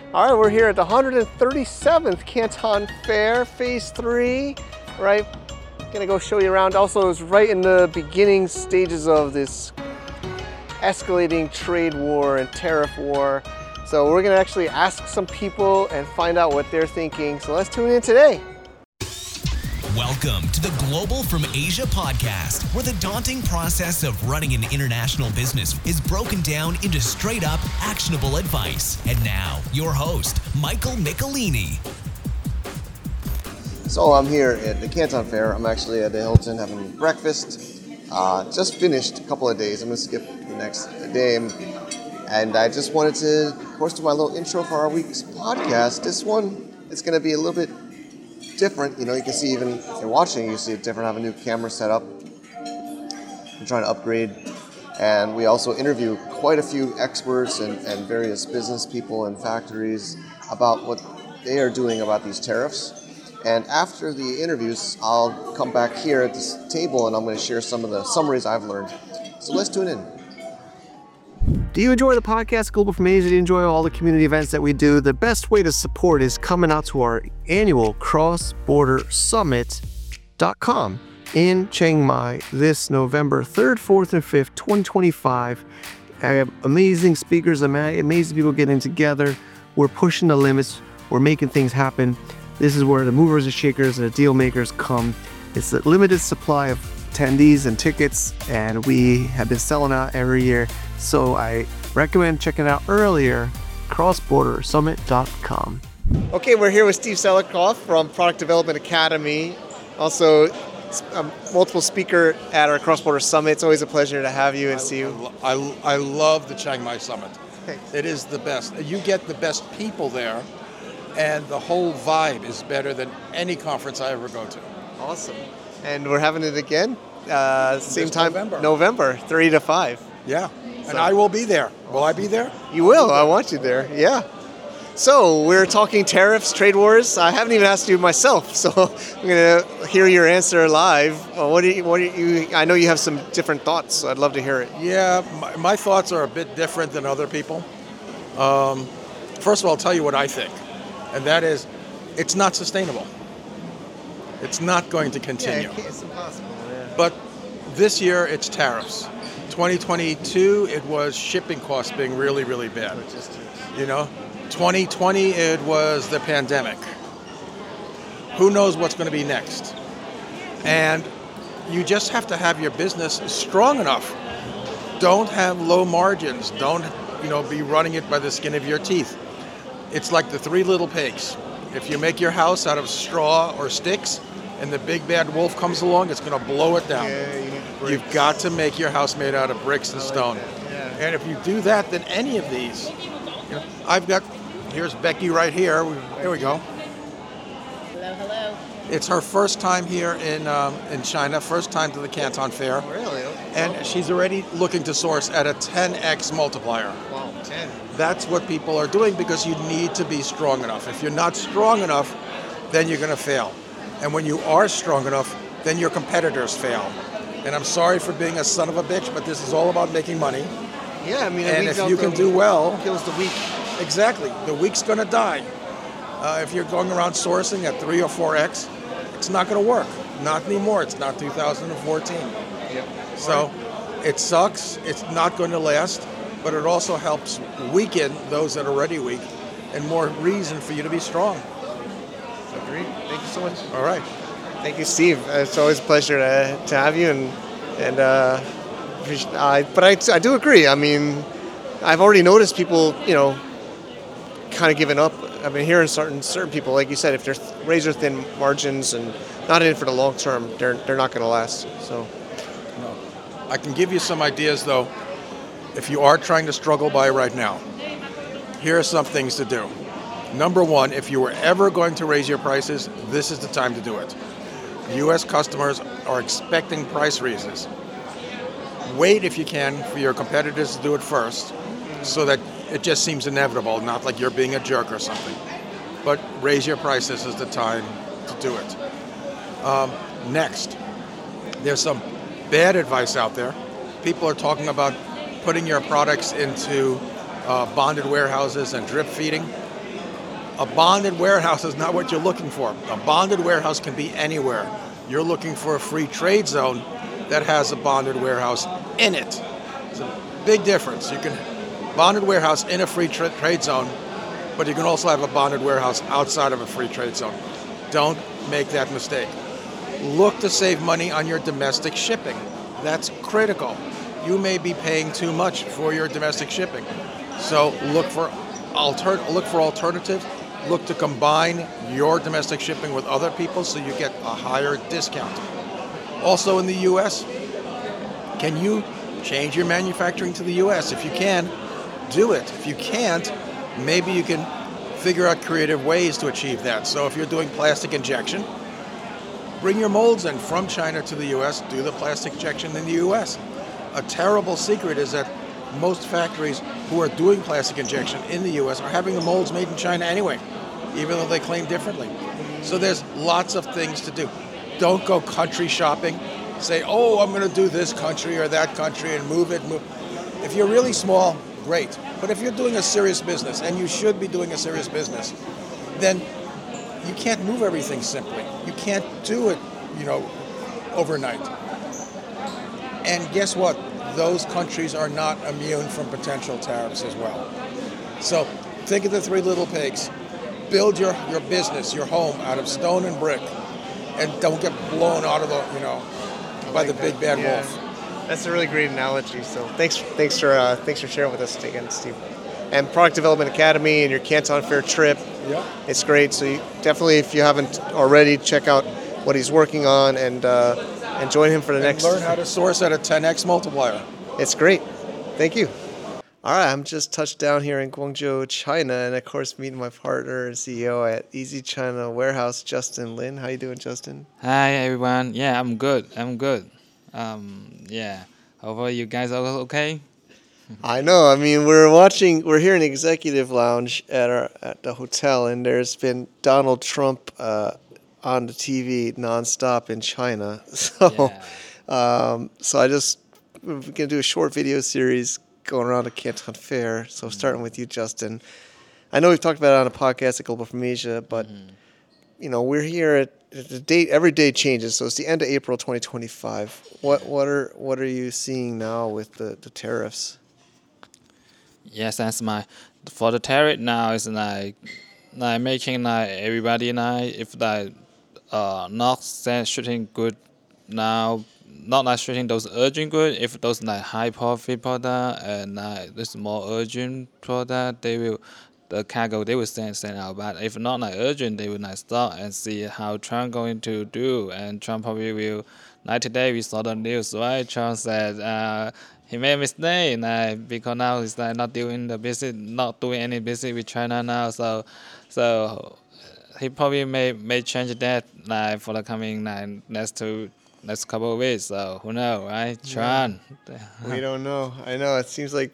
All right, we're here at the 137th Canton Fair, Phase 3, right? Gonna go show you around. Also, it's right in the beginning stages of this escalating trade war and tariff war. So we're gonna actually ask some people and find out what they're thinking. So let's tune in today. Welcome to the Global from Asia podcast, where the daunting process of running an international business is broken down into straight up actionable advice. And now, your host, Michael Michelini. So I'm here at the Canton Fair. I'm actually at the Hilton having breakfast. Just finished a couple of days. I'm gonna skip the next day. And I just wanted to, of course, do my little intro for our week's podcast. This one is gonna be a little bit different. You know, you can see, even if you're watching, you see it different. I have a new camera set up. I'm trying to upgrade. And we also interview quite a few experts and various business people and factories about what they are doing about these tariffs. And after the interviews, I'll come back here at this table and I'm going to share some of the summaries I've learned. So let's tune in. Do you enjoy the podcast Global from Asia? Do you enjoy all the community events that we do? The best way to support is coming out to our annual crossbordersummit.com in Chiang Mai this November 3rd, 4th, and 5th, 2025. I have amazing speakers, amazing people getting together. We're pushing the limits. We're making things happen. This is where the movers and shakers and the deal makers come. It's a limited supply of attendees and tickets, and we have been selling out every year. So I recommend checking it out earlier, crossbordersummit.com. Okay, we're here with Steve Selikoff from Product Development Academy. Also, a multiple speaker at our Cross Border Summit. It's always a pleasure to have you and see you. I love the Chiang Mai Summit. Thanks. It is the best. You get the best people there, and the whole vibe is better than any conference I ever go to. Awesome. And we're having it again, same time, November 3 to 5. Yeah, and I will be there. Will I be there? You will. I want you there. Yeah. So we're talking tariffs, trade wars. I haven't even asked you myself, so I'm going to hear your answer live. What do you? I know you have some different thoughts, so I'd love to hear it. Yeah, my thoughts are a bit different than other people. First of all, I'll tell you what I think, and that is, it's not sustainable. It's not going to continue. Yeah, it's impossible. Yeah. But this year, it's tariffs. 2022, it was shipping costs being really, really bad. You know, 2020, it was the pandemic. Who knows what's going to be next? And you just have to have your business strong enough. Don't have low margins. Don't, be running it by the skin of your teeth. It's like the Three Little Pigs. If you make your house out of straw or sticks, and the big bad wolf comes along, it's going to blow it down. Yeah, You've got to make your house made out of bricks and stone. Yeah. And if you do that, then any of these, here's Becky right here. Here we go. Hello, hello. It's her first time here in China, first time to the Canton Fair. Really? And she's already looking to source at a 10x multiplier. Wow, 10. That's what people are doing because you need to be strong enough. If you're not strong enough, then you're going to fail. And when you are strong enough, then your competitors fail. And I'm sorry for being a son of a bitch, but this is all about making money. Yeah, I mean, and if you can do well, kills the weak. Exactly, the weak's going to die. If you're going around sourcing at 3 or 4x, it's not going to work. Not anymore. It's not 2014. Yep. So it sucks. It's not going to last, but it also helps weaken those that are already weak, and more reason for you to be strong. Agreed. Thank you so much. All right. Thank you, Steve. It's always a pleasure to have you, but I do agree. I mean, I've already noticed people, kind of giving up. I've been hearing certain people, like you said, if they're razor thin margins and not in it for the long term, they're not going to last. So, no. I can give you some ideas though. If you are trying to struggle by right now, here are some things to do. Number one, if you were ever going to raise your prices, this is the time to do it. U.S. customers are expecting price raises. Wait, if you can, for your competitors to do it first, so that it just seems inevitable, not like you're being a jerk or something. But raise your prices is the time to do it. Next, there's some bad advice out there. People are talking about putting your products into bonded warehouses and drip feeding. A bonded warehouse is not what you're looking for. A bonded warehouse can be anywhere. You're looking for a free trade zone that has a bonded warehouse in it. It's a big difference. You can bonded warehouse in a free trade zone, but you can also have a bonded warehouse outside of a free trade zone. Don't make that mistake. Look to save money on your domestic shipping. That's critical. You may be paying too much for your domestic shipping. So look for alternatives. Look to combine your domestic shipping with other people so you get a higher discount. Also in the U.S., can you change your manufacturing to the U.S.? If you can, do it. If you can't, maybe you can figure out creative ways to achieve that. So if you're doing plastic injection, bring your molds in from China to the U.S., do the plastic injection in the U.S. A terrible secret is that most factories who are doing plastic injection in the U.S. are having the molds made in China anyway, even though they claim differently. So there's lots of things to do. Don't go country shopping. Say, oh, I'm going to do this country or that country and move it. If you're really small, great. But if you're doing a serious business, and you should be doing a serious business, then you can't move everything simply. You can't do it, overnight. And guess what? Those countries are not immune from potential tariffs as well. So think of the three little pigs. Build your business, your home out of stone and brick, and don't get blown out of by the big bad wolf. That's a really great analogy. So thanks for sharing with us again, Steve. And Product Development Academy and your Canton Fair trip. Yeah, it's great. So definitely, if you haven't already, check out what he's working on and join him for the next. Learn how to source at a 10x multiplier. It's great. Thank you. All right, I'm just touched down here in Guangzhou, China, and of course meeting my partner and CEO at Easy China Warehouse, Justin Lin. How you doing, Justin? Hi everyone. Yeah, I'm good. Yeah. Hopefully you guys are okay. I know. I mean, we're here in the executive lounge at the hotel, and there's been Donald Trump on the TV nonstop in China. So, Yeah. we're gonna do a short video series going around the Canton Fair. So starting with you, Justin. I know we've talked about it on a podcast at Global from Asia, but we're here at the date. Every day changes, so it's the end of April 2025. What are you seeing now with the tariffs? Yes, that's for the tariff now is like making everybody if not shooting good now, not shooting those urgent good. If those high profit product and this more urgent product, the cargo they will send out. But if not urgent, they will stop and see how Trump going to do. And Trump probably will. Today we saw the news, right? Trump said he made a mistake because now he's not doing any business with China now. So he probably may change that for the coming next couple of weeks. So who knows, right? Trump. We don't know. I know it seems like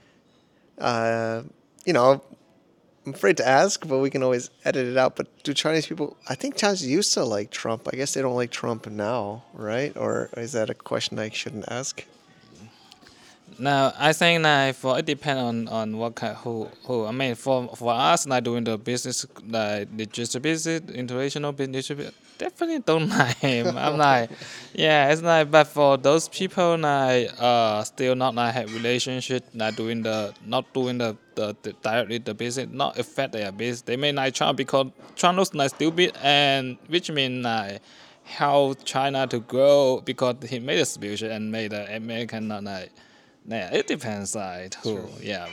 I'm afraid to ask, but we can always edit it out. But do Chinese people, I think Chinese used to like Trump. I guess they don't like Trump now, right? Or is that a question I shouldn't ask? Now, I think it depends on what kind, who. I mean, for us, doing the business, the distribution, international business, definitely don't like him. I'm it's but for those people, still not have relationship, not doing the directly the business, not affect their business. They may Trump because Trump looks stupid, and which mean how China to grow because he made a distribution and made the American not Yeah, it depends who. True. Yeah.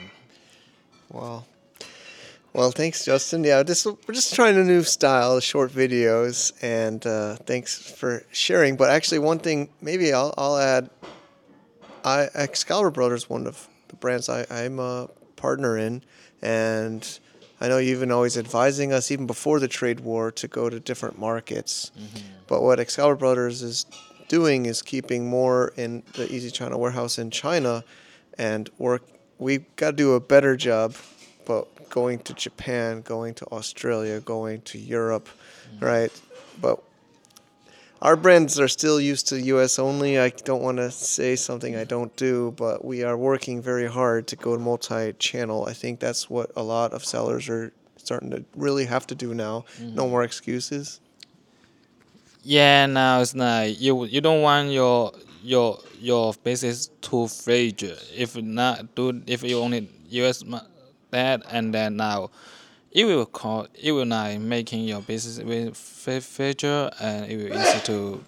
Well, thanks, Justin. Yeah, we're just trying a new style, short videos, and thanks for sharing. But actually, one thing maybe I'll add. Excalibur Brothers, one of the brands I'm a partner in, and I know you've been always advising us, even before the trade war, to go to different markets. Mm-hmm. But what Excalibur Brothers is doing is keeping more in the Easy China warehouse in China, and we've got to do a better job, but going to Japan, going to Australia, going to Europe, right? But our brands are still used to U.S. only. I don't want to say something I don't do, but we are working very hard to go multi-channel. I think that's what a lot of sellers are starting to really have to do now. No more excuses. Yeah, now it's like you don't want your business too fragile. If you only use that, and then now it will like making your business with fragile, and it will easy to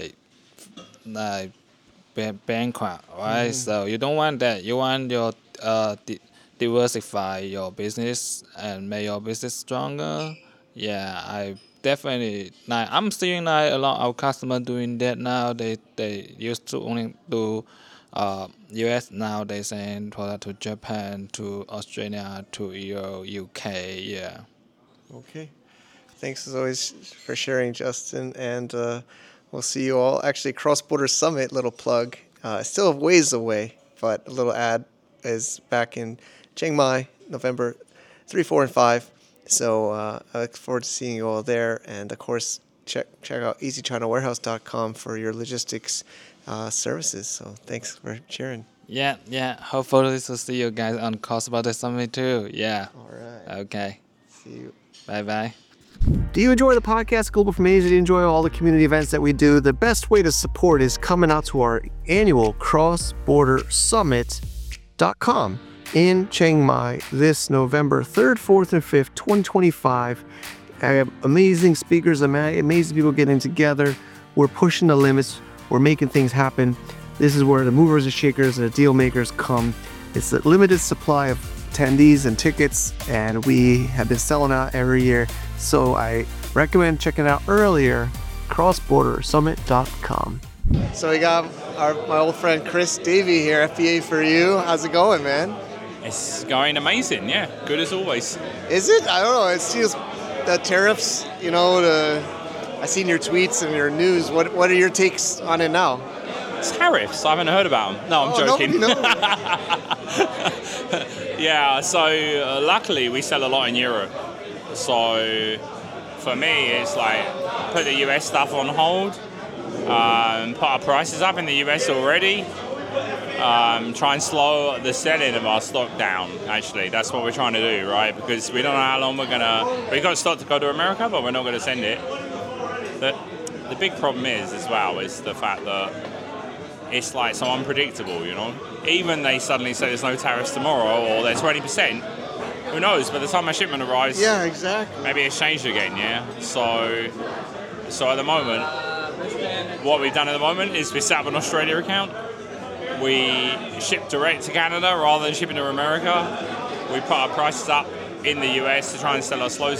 like bankrupt, right? So you don't want that. You want your diversify your business and make your business stronger. Yeah, I definitely like. I'm seeing like a lot of customers doing that now. They used to only do US. Now they send product to Japan, to Australia, to UK. Yeah. Okay. Thanks as always for sharing, Justin. And we'll see you all. Actually, Cross Border Summit, little plug. Still a ways away, but a little ad is back in Chiang Mai, November 3, 4, and 5. So I look forward to seeing you all there. And of course, check out easychinawarehouse.com for your logistics services. So thanks for sharing. Yeah. Hopefully to see you guys on Cross Border Summit too. Yeah. All right. Okay. See you. Bye. Do you enjoy the podcast Global from Asia? Do you enjoy all the community events that we do? The best way to support is coming out to our annual Cross Border Summit.com in Chiang Mai this November 3rd, 4th, and 5th, 2025. I have amazing speakers, amazing people getting together. We're pushing the limits. We're making things happen. This is where the movers and shakers and the deal makers come. It's a limited supply of attendees and tickets, and we have been selling out every year. So I recommend checking out earlier, crossbordersummit.com. So we got my old friend Chris Davey here, FBA for you. How's it going, man? It's going amazing, yeah. Good as always. Is it? I don't know. It seems the tariffs, I seen your tweets and your news. What are your takes on it now? Tariffs? I haven't heard about them. No, I'm joking. Yeah, so luckily we sell a lot in Europe. So for me, it's like put the US stuff on hold, put our prices up in the US already, try and slow the selling of our stock down, actually. That's what we're trying to do, right? Because we don't know how long we've got stock to go to America, but we're not going to send it. The big problem is the fact that it's like so unpredictable, Even they suddenly say there's no tariffs tomorrow or they're 20%, who knows? By the time my shipment arrives, yeah, exactly. Maybe it's changed again, yeah? So at the moment, what we've done at the moment is we set up an Australia account. We ship direct to Canada rather than shipping to America. We put our prices up in the US to try and slow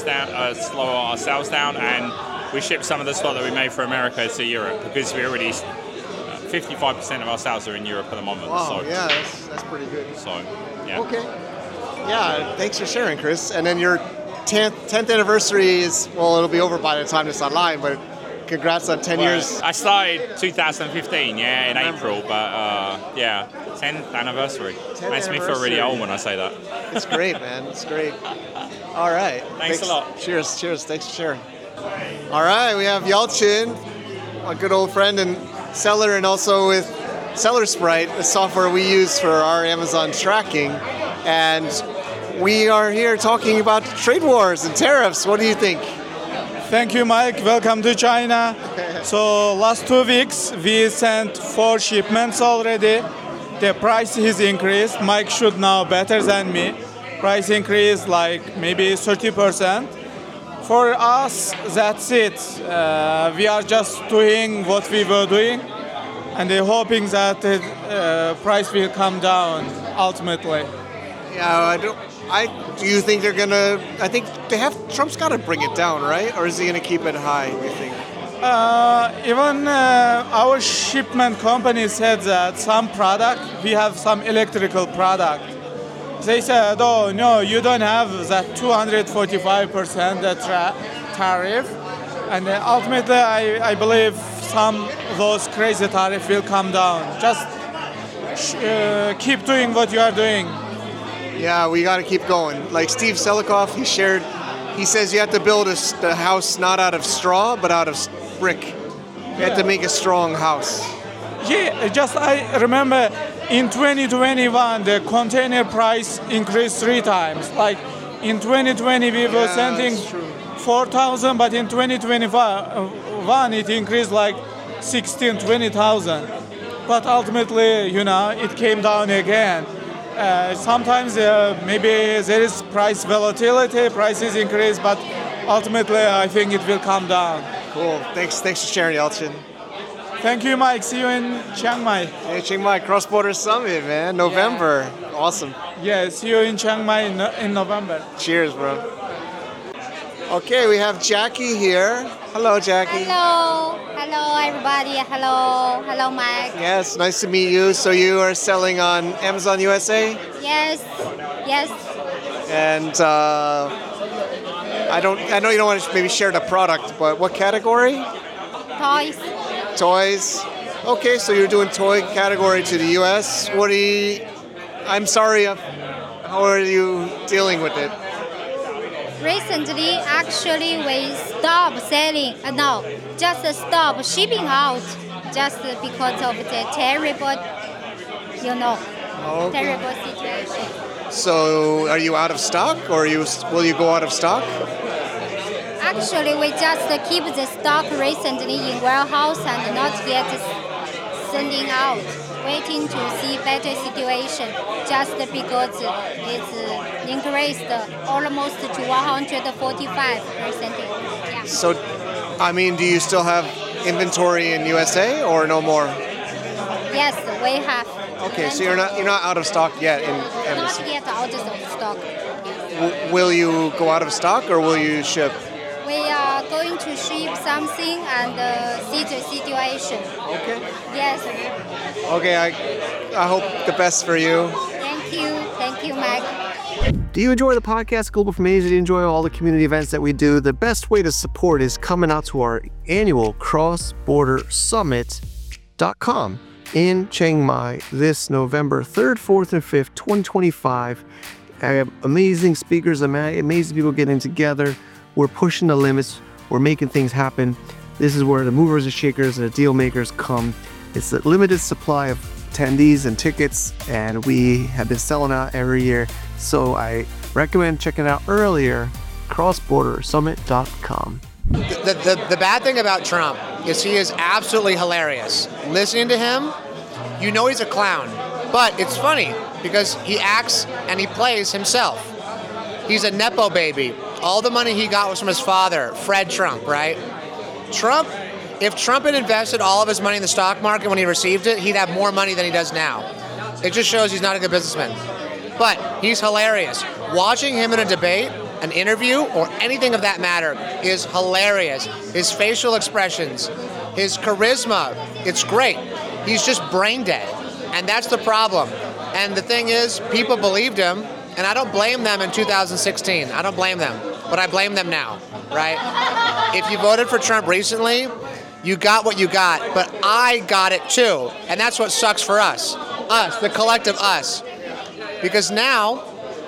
our sales down, and we ship some of the stock that we made for America to Europe because we already 55% of our sales are in Europe at the moment. Wow, so, yeah, that's pretty good. So, yeah. Okay. Yeah, thanks for sharing, Chris. And then your 10th anniversary it'll be over by the time it's online, but congrats on 10 years. I started 2015, in April, but 10th anniversary. Makes me feel really old when I say that. It's great, man. It's great. All right. Thanks a lot. Cheers. Thanks for sharing. All right, we have Yalchin, a good old friend and seller, and also with Seller Sprite, the software we use for our Amazon tracking. And we are here talking about trade wars and tariffs. What do you think? Thank you, Mike. Welcome to China. So last 2 weeks, we sent 4 shipments already. The price has increased. Mike should know better than me. Price increase like maybe 30%. For us, that's it. We are just doing what we were doing, and they're hoping that the price will come down ultimately. Yeah, do you think they're gonna? I think Trump's got to bring it down, right? Or is he gonna keep it high? Do you think? Even our shipment company said that some product, we have some electrical product. They said, oh, no, you don't have that 245% tariff. And ultimately, I believe some of those crazy tariffs will come down. Just keep doing what you are doing. Yeah, we got to keep going. Like Steve Selikoff, he says you have to build the house not out of straw, but out of brick. You have to make a strong house. Yeah, I remember in 2021, the container price increased 3 times. Like In 2020, we were sending 4,000, but in 2021, it increased like 16, 20,000. But ultimately, it came down again. Sometimes maybe there is price volatility, prices increase, but ultimately, I think it will come down. Cool. Thanks for sharing, Yelchin. Thank you, Mike. See you in Chiang Mai. Hey, Chiang Mai Cross Border Summit, man. November. Yeah. Awesome. Yeah, see you in Chiang Mai in November. Cheers, bro. Okay, we have Jackie here. Hello, Jackie. Hello. Hello, everybody. Hello. Hello, Mike. Yes, nice to meet you. So you are selling on Amazon USA? Yes. And I know you don't want to maybe share the product, but what category? Toys. Okay, so you're doing toy category to the US. I'm sorry, how are you dealing with it? Recently, actually, we stopped selling. Just stop shipping out, just because of the terrible, terrible situation. So, are you out of stock, or will you go out of stock? Actually, we just keep the stock recently in warehouse and not yet sending out, waiting to see better situation, just because it's increased almost to 145%. Yeah. So, do you still have inventory in USA or no more? Yes, we have. Okay, so you're not out of stock yet in Amazon. Not yet out of stock. Yes. Will you go out of stock or will you ship? We are going to ship something and see the situation. Okay. Yes. Okay, I hope the best for you. Thank you, Mike. Do you enjoy the podcast Global from Asia? Do you enjoy all the community events that we do? The best way to support is coming out to our annual Cross-Border Summit.com in Chiang Mai this November 3rd, 4th, and 5th, 2025. I have amazing speakers, amazing people getting together. We're pushing the limits. We're making things happen. This is where the movers and shakers and the deal makers come. It's a limited supply of attendees and tickets, and we have been selling out every year. So I recommend checking out earlier, crossbordersummit.com. The bad thing about Trump is he is absolutely hilarious. Listening to him, he's a clown. But it's funny because he acts and he plays himself. He's a Nepo baby. All the money he got was from his father, Fred Trump, right? If Trump had invested all of his money in the stock market when he received it, he'd have more money than he does now. It just shows he's not a good businessman. But he's hilarious. Watching him in a debate, an interview, or anything of that matter is hilarious. His facial expressions, his charisma, it's great. He's just brain dead. And that's the problem. And the thing is, people believed him, and I don't blame them in 2016. I don't blame them. But I blame them now, right? If you voted for Trump recently, you got what you got, but I got it too. And that's what sucks for us, the collective us. Because now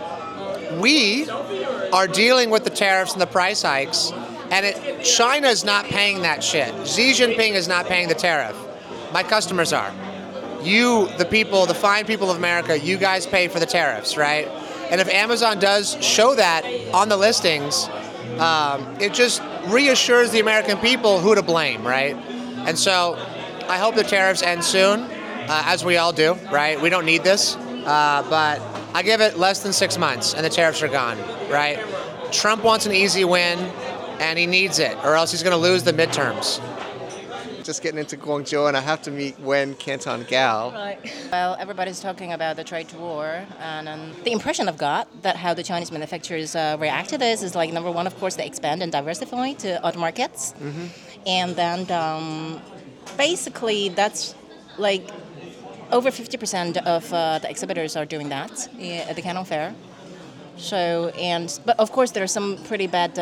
we are dealing with the tariffs and the price hikes, and China's not paying that shit. Xi Jinping is not paying the tariff. My customers are. You, the people, the fine people of America, you guys pay for the tariffs, right? And if Amazon does show that on the listings, it just reassures the American people who to blame, right? And so I hope the tariffs end soon, as we all do, right? We don't need this, but I give it less than 6 months and the tariffs are gone, right? Trump wants an easy win and he needs it, or else he's going to lose the midterms. Just getting into Guangzhou, and I have to meet Wen Canton Gao. Right. Well, everybody's talking about the trade war, and the impression I've got that how the Chinese manufacturers react to this is like, number one, of course, they expand and diversify to other markets, and then basically that's like over 50% of the exhibitors are doing that at the Canton Fair. So, but of course, there's some pretty bad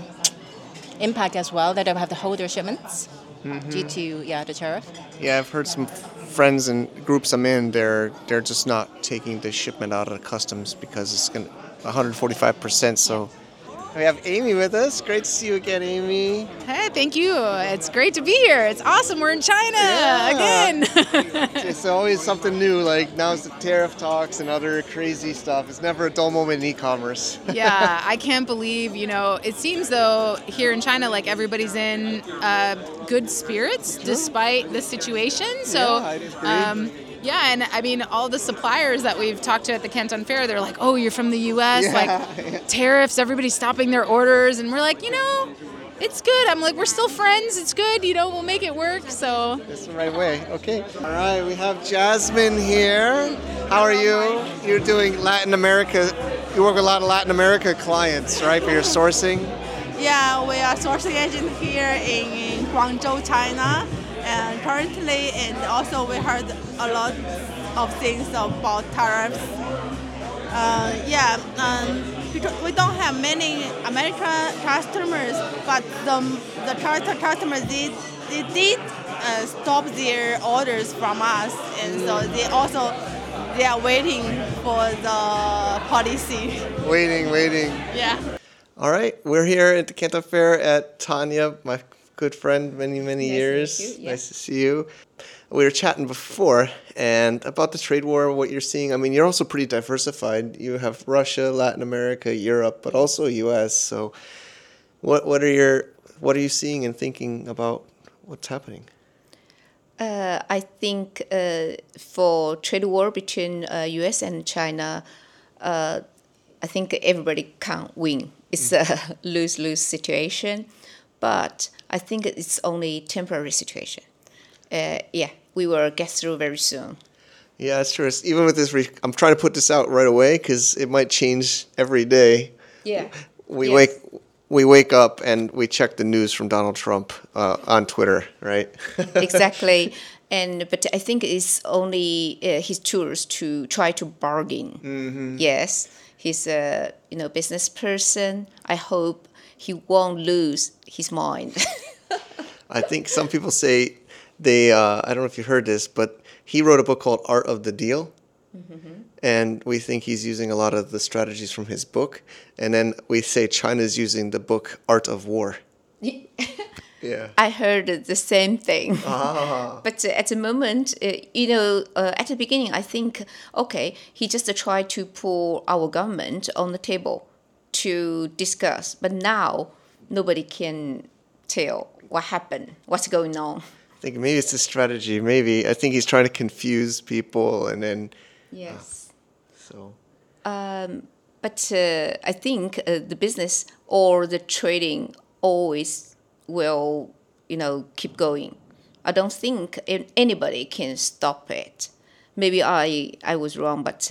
impact as well that they have to hold their shipments. Due to the tariff. Yeah, I've heard some friends and groups I'm in. They're just not taking the shipment out of the customs because it's going 145%. So We have Amy with us. Great to see you again, Amy. Hey, thank you. It's great to be here. It's awesome. We're in China again. It's always something new. Like now it's the tariff talks and other crazy stuff. It's never a dull moment in e-commerce. Yeah, I can't believe, it seems though here in China, like everybody's in good spirits despite the situation. So, I agree. yeah, and I mean, all the suppliers that we've talked to at the Canton Fair, they're like, oh, you're from the U.S., tariffs, everybody's stopping their orders. And we're like, it's good. I'm like, we're still friends. It's good. We'll make it work. So That's the right way. Okay. All right, we have Jasmine here. How are you? You're doing Latin America. You work with a lot of Latin America clients, right, for your sourcing? Yeah, we are sourcing agent here in Guangzhou, China. And currently, and also we heard a lot of things about tariffs. We don't have many American customers, but the customers did stop their orders from us, and so they are waiting for the policy. Waiting. Yeah. All right, we're here at the Canton Fair at Tanya, my good friend, many years. Nice to see you. We were chatting before and about the trade war, what you're seeing. I mean, you're also pretty diversified. You have Russia, Latin America, Europe, but also U.S. So, what are you seeing and thinking about what's happening? I think for trade war between U.S. and China, I think everybody can't win. It's a lose-lose situation, but I think it's only temporary situation. We will get through very soon. Yeah, it's true. Even with this, I'm trying to put this out right away because it might change every day. Yeah. We wake up and we check the news from Donald Trump on Twitter, right? Exactly. But I think it's only his tools to try to bargain. Mm-hmm. Yes, he's a business person. I hope he won't lose his mind. I think some people say I don't know if you heard this, but he wrote a book called Art of the Deal. Mm-hmm. And we think he's using a lot of the strategies from his book. And then we say China's using the book Art of War. Yeah. I heard the same thing. But at the moment, at the beginning, I think, he just tried to pull our government on the table to discuss. But now, nobody can tell what happened, what's going on. I think maybe it's a strategy. Maybe. I think he's trying to confuse people and then... Yes. But I think the business or the trading always will, keep going. I don't think anybody can stop it. Maybe I was wrong, but,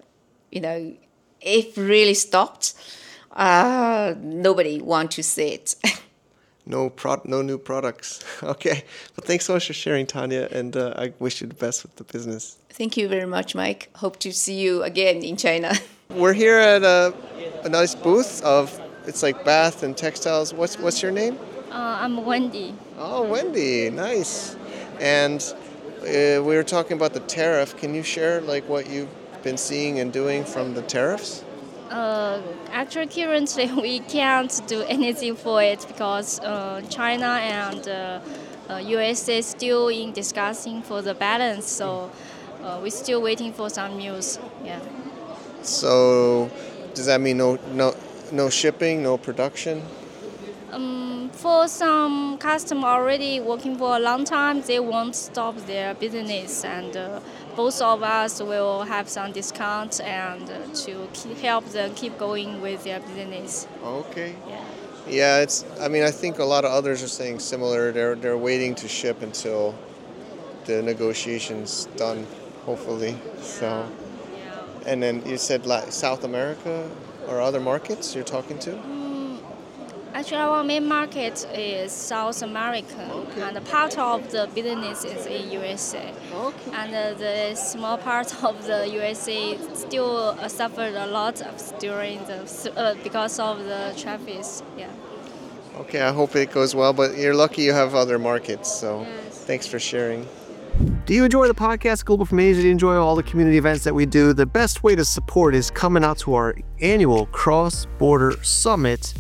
if really stopped, nobody want to see it. No new products. Okay. Well, thanks so much for sharing, Tanya, and I wish you the best with the business. Thank you very much, Mike. Hope to see you again in China. We're here at a nice booth of, it's like bath and textiles. What's your name? I'm Wendy. Oh, Wendy. Nice. And we were talking about the tariff. Can you share what you've been seeing and doing from the tariffs? Actually, currently we can't do anything for it because China and USA still in discussing for the balance. So we're still waiting for some news. Yeah. So does that mean no shipping, no production? For some customer already working for a long time, they won't stop their business, and both of us will have some discount and to help them keep going with their business. Okay. Yeah. I think a lot of others are saying similar. They're waiting to ship until the negotiations done, hopefully. So. And then you said South America or other markets you're talking to? Actually, our main market is South America, and part of the business is in USA. Okay. And the small part of the USA still suffered a lot during because of the traffic. Yeah. Okay, I hope it goes well, but you're lucky you have other markets, so Thanks for sharing. Do you enjoy the podcast Global from Asia? Do you enjoy all the community events that we do? The best way to support is coming out to our annual Cross-Border Summit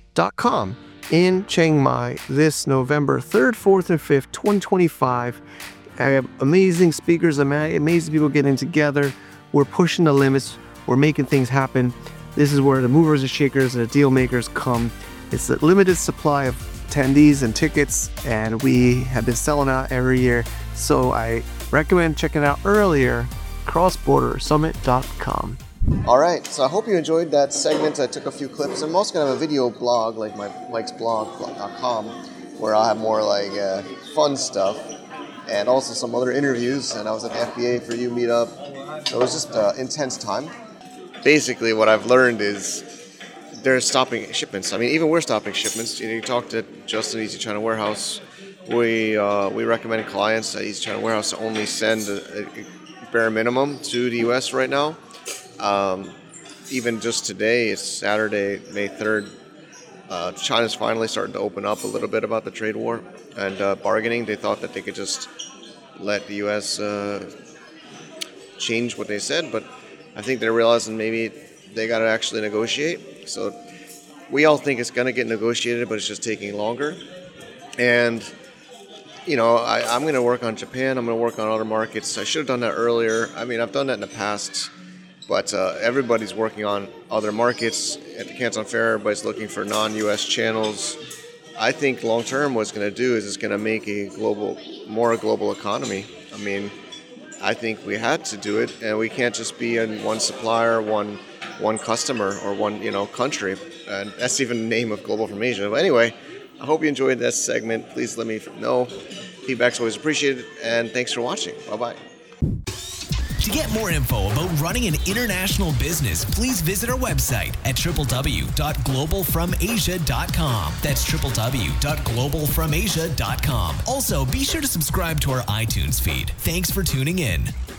globalfromasia.com in Chiang Mai this November 3rd, 4th, and 5th, 2025. I have amazing speakers, amazing people getting together. We're pushing the limits. We're making things happen. This is where the movers and shakers and the deal makers come. It's a limited supply of attendees and tickets, and we have been selling out every year. So I recommend checking out earlier, crossbordersummit.com. All right, so I hope you enjoyed that segment. I took a few clips. I'm also going to have a video blog, like my mikesblog.com, where I'll have more like fun stuff and also some other interviews. And I was at the FBA for You meetup. So it was just an intense time. Basically, what I've learned is they're stopping shipments. I mean, even we're stopping shipments. You talk to Justin, Easy China Warehouse. We recommend clients at Easy China Warehouse to only send a bare minimum to the U.S. right now. Even just today, it's Saturday, May 3rd. China's finally starting to open up a little bit about the trade war and bargaining. They thought that they could just let the U.S. change what they said, but I think they're realizing maybe they got to actually negotiate. So we all think it's going to get negotiated, but it's just taking longer. And, I'm going to work on Japan. I'm going to work on other markets. I should have done that earlier. I mean, I've done that in the past, but everybody's working on other markets. At the Canton Fair, everybody's looking for non-U.S. channels. I think long-term what's going to do is it's going to make a more global economy. I mean, I think we had to do it, and we can't just be in one supplier, one customer, or one country. And that's even the name of Global from Asia. But anyway, I hope you enjoyed this segment. Please let me know. Feedback's always appreciated, and thanks for watching. Bye-bye. To get more info about running an international business, please visit our website at www.globalfromasia.com. That's www.globalfromasia.com. Also, be sure to subscribe to our iTunes feed. Thanks for tuning in.